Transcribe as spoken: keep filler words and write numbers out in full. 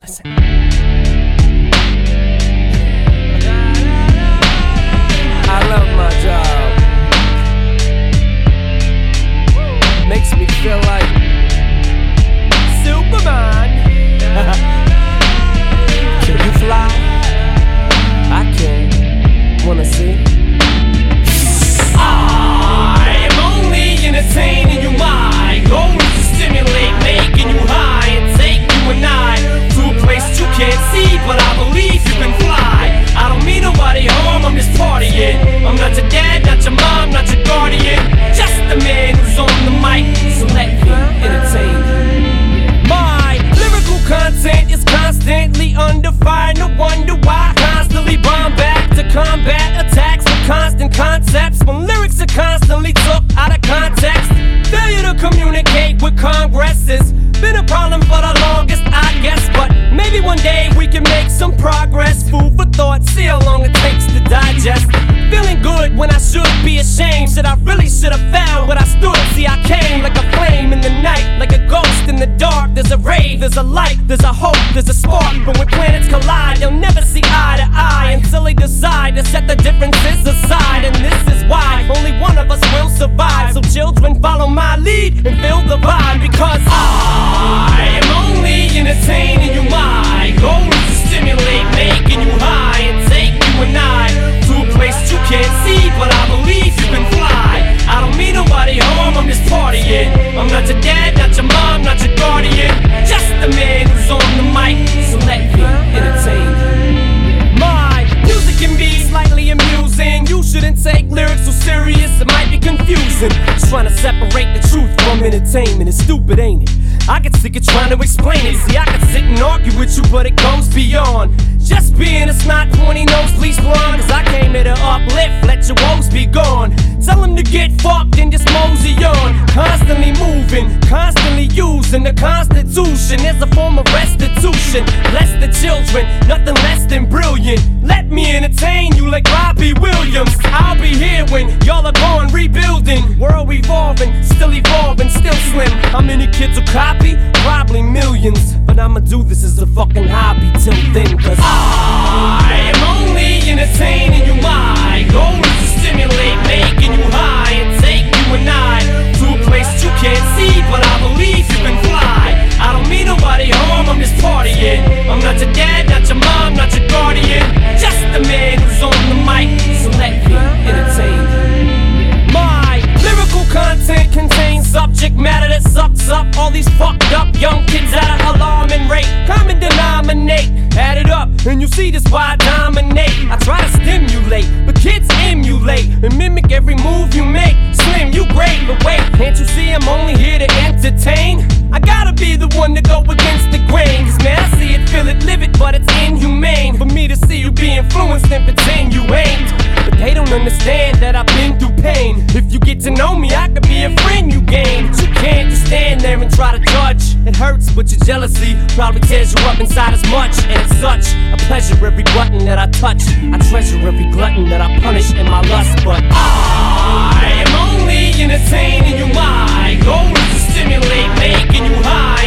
Listen. I love my job. Makes me feel like Superman. Can you fly? I can. Wanna see? I am only entertaining you. My goal is to stimulate, making you high and take you and I to a place you can't see, but I believe you can fly. I don't mean nobody harm, I'm just partying. I'm not your dad, not your mom, not your guardian, just the man who's on the mic, so let me entertain you. My lyrical content is constantly under fire. No wonder why I constantly bomb back to combat attacks with constant concepts. When lyrics are constantly took out of context, failure to communicate with Congress has been a problem for the longest, I guess. But maybe one day we can make some progress. Food for thought, see how long it takes to digest. Feeling good when I should be ashamed. Shit, I really should have found what I stood. See, I came like a flame in the night, like a ghost in the dark. There's a rave, there's a light, there's a hope, there's a spark. But when planets collide, they'll never see eye to eye until they decide to set the differences aside. And this is why only one of us will survive. So children, follow my lead and feel the vibe, because I am only entertaining you. My goal is to stimulate, making you high and take you and I to a place you can't see, but I believe you can fly. I don't mean nobody harm, I'm just partying. I'm not your dad, not your mom, not your guardian, just the man who's on the mic, so let me entertain you. My music can be slightly amusing. You shouldn't take lyrics so serious, it might be confusing. Just trying to separate the truth from entertainment is stupid, ain't it? I get sick of trying to explain it. See, I could sit and argue with you, but it goes beyond just being a snot, pointy nose, please blonde. Cause I came here to uplift, let your woes be gone. Tell them to get fucked and just mosey on. Constantly moving, constantly using the Constitution as a form of restitution. Bless the children, nothing less than brilliant. Let me entertain you like Robbie Williams. I'll be here when y'all are gone, rebuilding. World revolving, still evolving, still slim. How many kids will copy? Probably millions. But I'ma do this as a fucking hobby till then, cause I am only entertaining you. My goal is to stimulate, making you high and take you and I to a place you can't see, but I believe you can fly. I don't mean nobody harm, I'm just partying. I'm not your dad, not your mom, not your guardian, just the man who's on the mic, so let me entertain you. My lyrical content contains subject matter that sucks up all these fucked up young kids at an alarming rate. Common denominate, add it up, and you see this why I dominate. I try to stimulate, but kids emulate and mimic every move you make. Slim, you great, but wait, can't you see I'm only here to entertain? I gotta be the one to go against the grain. Cause man, I see it, feel it, live it, but it's inhumane for me to see you be influenced and pretend you ain't. But they don't understand that I've been through pain. If you get to know me, I could be a friend you gain. But you can't just stand there and try to judge. It hurts, but your jealousy probably tears you up inside as much. And it's such a pleasure every button that I touch. I treasure every glutton that I punish in my lust. But I am only entertaining you. My goal is to stimulate, making you high